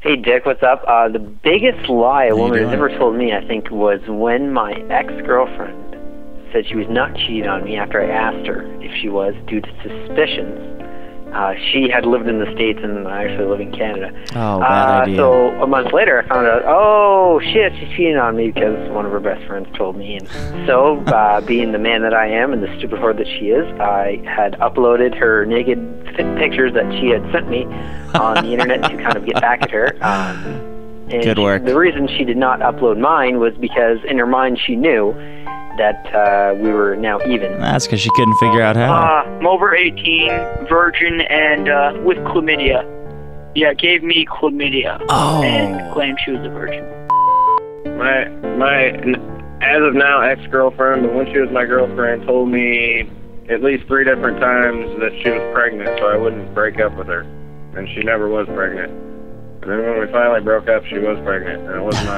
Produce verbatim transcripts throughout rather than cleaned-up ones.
Hey, Dick, what's up? Uh, the biggest lie a woman has ever told me, I think, was when my ex-girlfriend said she was not cheating on me after I asked her if she was, due to suspicions. Uh, she had lived in the States, and I actually live in Canada. Oh, bad uh, idea. So a month later, I found out, oh, shit, she's cheating on me because one of her best friends told me. And so, uh, being the man that I am and the stupid whore that she is, I had uploaded her naked pictures that she had sent me on the internet to kind of get back at her. Um, and Good work. She, the reason she did not upload mine was because in her mind she knew that uh, we were now even. That's because she couldn't figure out how. Uh, I'm over eighteen, virgin, and uh, with chlamydia. Yeah, gave me chlamydia. Oh. And claimed she was a virgin. My, my, as of now, ex-girlfriend, but when she was my girlfriend, told me at least three different times that she was pregnant, so I wouldn't break up with her. And she never was pregnant. And then when we finally broke up, she was pregnant, and it was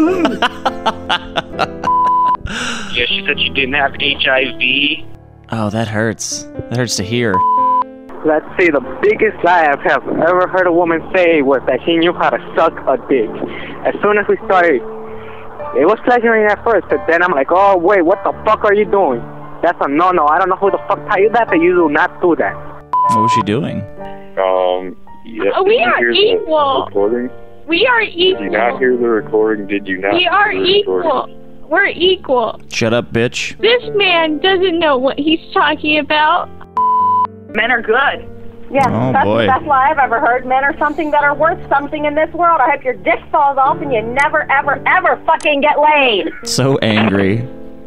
mine. Yeah, she said she didn't have H I V. Oh, that hurts. That hurts to hear. Let's see, the biggest lie I've have ever heard a woman say was that she knew how to suck a dick. As soon as we started, it was pleasuring at first, but then I'm like, oh, wait, what the fuck are you doing? That's a no-no. I don't know who the fuck tell you that, but you do not do that. What was she doing? Um, yes. We are equal. Recording? We are equal. Did you not hear the recording? Did you not We are hear the recording? equal. We're equal. Shut up, bitch. This man doesn't know what he's talking about. Men are good. Yeah, Oh, that's boy. the best lie I've ever heard. Men are something that are worth something in this world. I hope your dick falls off and you never, ever, ever fucking get laid. So angry.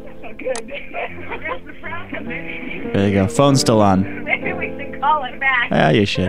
There you go. Phone's still on. Maybe we should call it back. Yeah, you should.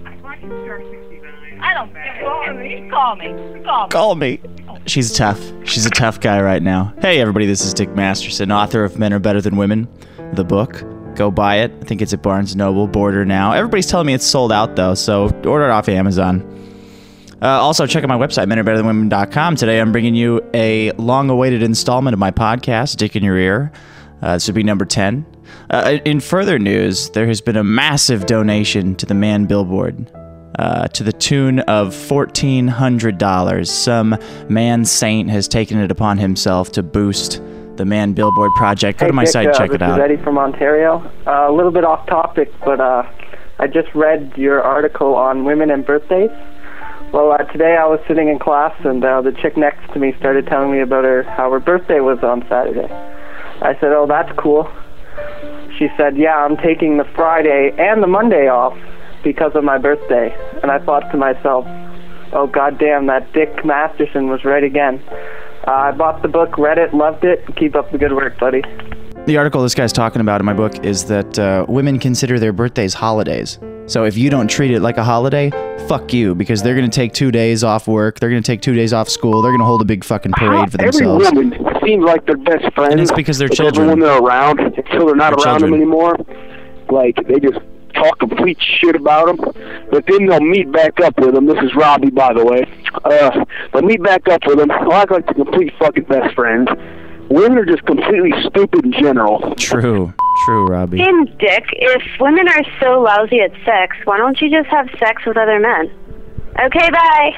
I don't care. Call me. Call me. Call me. She's tough. She's a tough guy right now. Hey, everybody, this is Dick Masterson, author of Men Are Better Than Women, the book. Go buy it. I think it's at Barnes and Noble, Border now. Everybody's telling me it's sold out, though, so order it off Amazon. Uh, also, check out my website, men are better than women dot com. Today, I'm bringing you a long-awaited installment of my podcast, Dick in Your Ear. Uh, this would be number ten. Uh, in further news, there has been a massive donation to the Man Billboard. Uh, to the tune of fourteen hundred dollars. Some man saint has taken it upon himself to boost the Man Billboard project. Go hey, to my Dick, site, uh, check it this out. is Eddie from Ontario. Uh, a little bit off topic, but uh, I just read your article on women and birthdays. Well, uh, today I was sitting in class, and uh, the chick next to me started telling me about her how her birthday was on Saturday. I said, oh, that's cool. She said, yeah, I'm taking the Friday and the Monday off because of my birthday. And I thought to myself, oh, goddamn, that Dick Masterson was right again. Uh, I bought the book, read it, loved it. Keep up the good work, buddy. The article this guy's talking about in my book is that uh, women consider their birthdays holidays. So if you don't treat it like a holiday, fuck you, because they're going to take two days off work, they're going to take two days off school, they're going to hold a big fucking parade for themselves. Every woman seems like their best friend. And it's because they're with children. Everyone they're around, until they're not They're around children. them anymore. Like, they just talk complete shit about them. But then they'll meet back up with them. This is Robbie, by the way. Uh, they'll meet back up with them. They'll act like the complete fucking best friends. Women are just completely stupid in general. True. True, Robbie. Tim, Dick, if women are so lousy at sex, why don't you just have sex with other men? Okay, bye.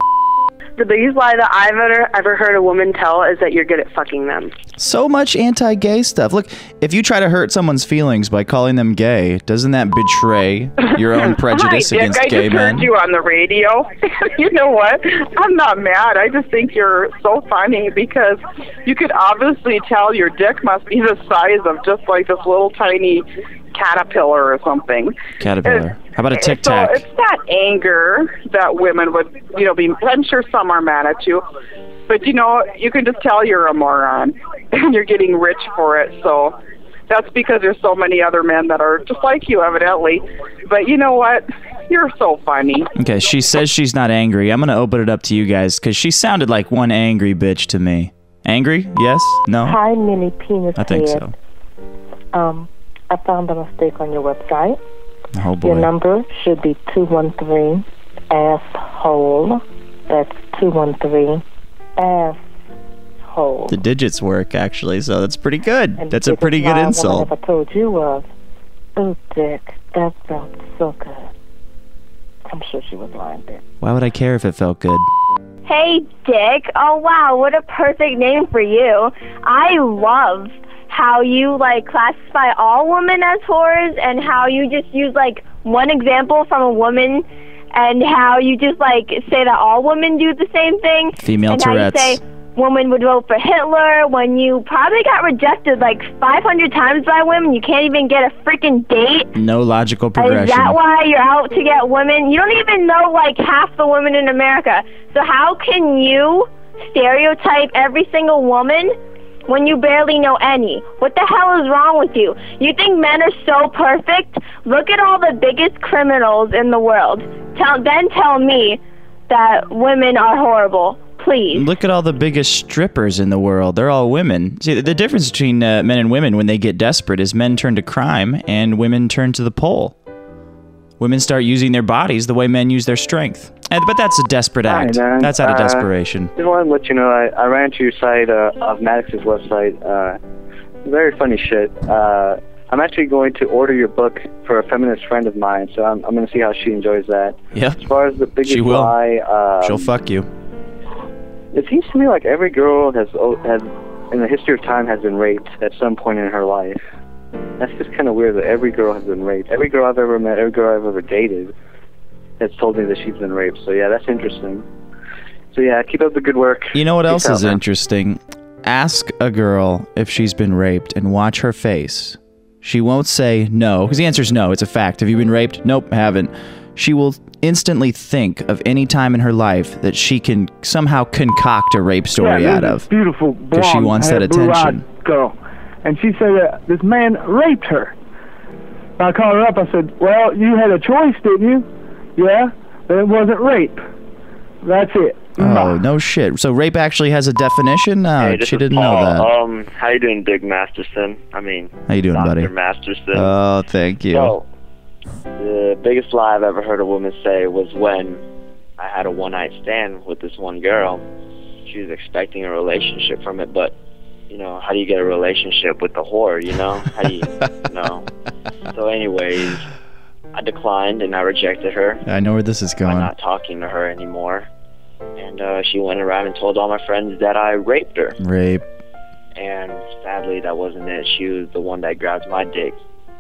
The biggest lie that I've ever, ever heard a woman tell is that you're good at fucking them. So much anti-gay stuff. Look, if you try to hurt someone's feelings by calling them gay, doesn't that betray your own prejudice Hi, Dick. against I gay just men? heard you on the radio. You know what? I'm not mad. I just think you're so funny because you could obviously tell your dick must be the size of just like this little tiny caterpillar or something. Caterpillar. How about a Tic So Tac? it's that anger that women would, you know, be, I'm sure some are mad at you, but you know, you can just tell you're a moron and you're getting rich for it. So that's because there's so many other men that are just like you, evidently. But you know what? You're so funny. Okay, she says she's not angry. I'm going to open it up to you guys because she sounded like one angry bitch to me. Angry? Yes? No? Hi, Mini Penis I think Head. so. Um, I found a mistake on your website. Oh, boy. Your number should be two one three asshole. That's two one three asshole. The digits work, actually, so that's pretty good. And That's a the pretty good biggest lie insult. I never told you was, oh, Dick, that felt so good. I'm sure she was lying there. Why would I care if it felt good? Hey, Dick. Oh, wow, what a perfect name for you. I love how you, like, classify all women as whores and how you just use, like, one example from a woman and how you just, like, say that all women do the same thing. Female and Tourette's. How you say women would vote for Hitler when you probably got rejected, like, five hundred times by women. You can't even get a freaking date. No logical progression. Is that why you're out to get women? You don't even know, like, half the women in America. So how can you stereotype every single woman when you barely know any? What the hell is wrong with you? You think men are so perfect? Look at all the biggest criminals in the world. Tell, then tell me that women are horrible. Please. Look at all the biggest strippers in the world. They're all women. See, the difference between uh, men and women when they get desperate is men turn to crime and women turn to the pole. Women start using their bodies the way men use their strength. And, but that's a desperate act. Hi, man. That's out of Uh, desperation. Just wanted to let you know, I, I ran to your site, uh, of Maddox's website. Uh, very funny shit. Uh, I'm actually going to order your book for a feminist friend of mine, so I'm, I'm going to see how she enjoys that. Yep. As far as the biggest She will. lie, um, She'll fuck you. it seems to me like every girl has, oh, has, in the history of time, has been raped at some point in her life. That's just kind of weird that every girl has been raped. Every girl I've ever met, every girl I've ever dated has told me that she's been raped. So yeah, that's interesting. So yeah, keep up the good work. You know what Peace else out, is man. interesting? Ask a girl if she's been raped and watch her face. She won't say no, because the answer is no. It's a fact. Have you been raped? Nope, haven't. She will instantly think of any time in her life that she can somehow concoct a rape story yeah, out there's of. this beautiful Because she blonde, wants that uh, blue-eyed attention. girl, and she said that this man raped her. I called her up. I said, "Well, you had a choice, didn't you? Yeah, but it wasn't rape. That's it." Oh, no shit. So rape actually has a definition? No, Hey, this she is didn't Paul. know that. Um, how you doing, Dick Masterson? I mean, How you doing, Doctor buddy? Masterson. Oh, thank you. So, the biggest lie I've ever heard a woman say was when I had a one-night stand with this one girl. She was expecting a relationship from it, but, you know, how do you get a relationship with the whore, you know? How do you, you know? So anyways, I declined and I rejected her. I know where this is by going. not talking to her anymore. And uh, she went around and told all my friends that I raped her. Rape. And sadly, that wasn't it. She was the one that grabbed my dick.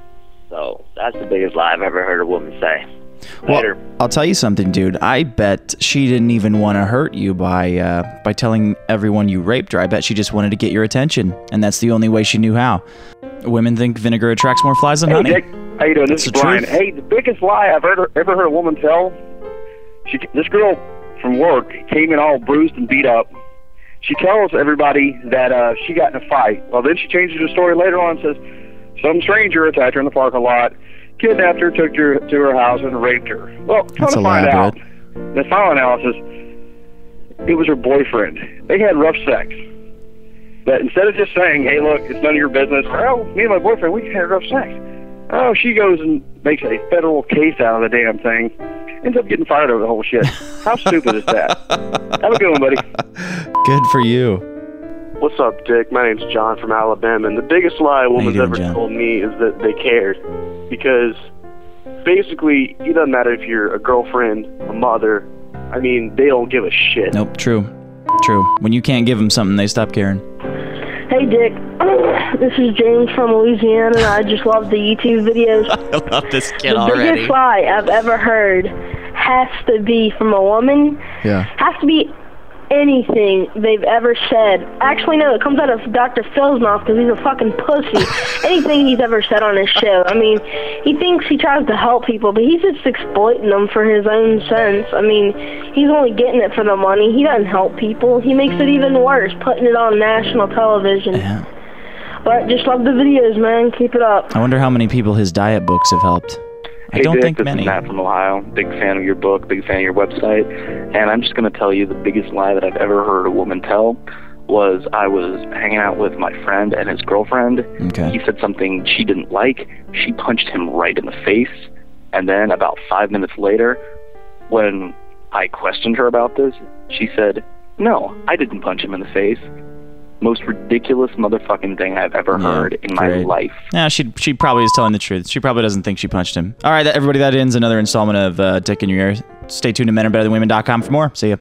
So that's the biggest lie I've ever heard a woman say. Later. Well, I'll tell you something, dude. I bet she didn't even want to hurt you by uh, by telling everyone you raped her. I bet she just wanted to get your attention, and that's the only way she knew how. Women think vinegar attracts more flies than Hey, honey. Dick. How you doing? This It's is the Brian. truth. Hey, the biggest lie I've ever ever heard a woman tell. She, this girl from work came in all bruised and beat up. She tells everybody that uh, she got in a fight. Well, then she changes her story later on and says some stranger attacked her in the parking lot, kidnapped her, took her to her house, and raped her. Well, come That's to find elaborate. out, the final analysis, it was her boyfriend. They had rough sex. But instead of just saying, hey, look, it's none of your business, oh, me and my boyfriend, we had rough sex. Oh, she goes and makes a federal case out of the damn thing. Ends up getting fired over the whole shit. How stupid is that? Have a good one, buddy. Good for you. What's up, Dick? My name's John from Alabama, and the biggest lie a woman's doing, ever John? told me is that they cared. Because basically, it doesn't matter if you're a girlfriend, a mother, I mean, they don't give a shit. Nope, true. True. When you can't give them something, they stop caring. Hey, Dick. This is James from Louisiana, and I just love the YouTube videos. I love this kid the already. biggest lie I've ever heard has to be from a woman. Yeah. Has to be anything they've ever said. Actually, no, it comes out of Doctor Phil's mouth because he's a fucking pussy. Anything he's ever said on his show. I mean, he thinks he tries to help people, but he's just exploiting them for his own sense. I mean, he's only getting it for the money. He doesn't help people. He makes it even worse, putting it on national television. Yeah. But just love the videos, man. Keep it up. I wonder how many people his diet books have helped. I Hey, don't Dick, think this many. is Matt from Ohio. Big fan of your book, big fan of your website. And I'm just going to tell you the biggest lie that I've ever heard a woman tell was I was hanging out with my friend and his girlfriend. Okay. He said something she didn't like. She punched him right in the face. And then about five minutes later, when I questioned her about this, she said, no, I didn't punch him in the face. most ridiculous motherfucking thing I've ever Yeah, heard in my great. life. Yeah, she she probably is telling the truth. She probably doesn't think she punched him. All right, that, everybody, that ends another installment of uh, Dick in Your Ear. Stay tuned to men are better than women dot com for more. See ya.